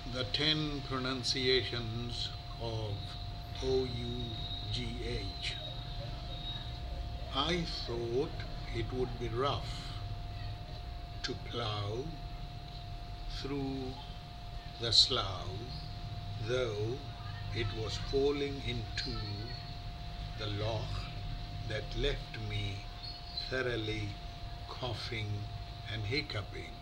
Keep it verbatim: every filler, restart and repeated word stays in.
the ten pronunciations of O U G H. I thought it would be rough to plough through the slough, though it was falling into the loch that left me thoroughly coughing and hiccuping.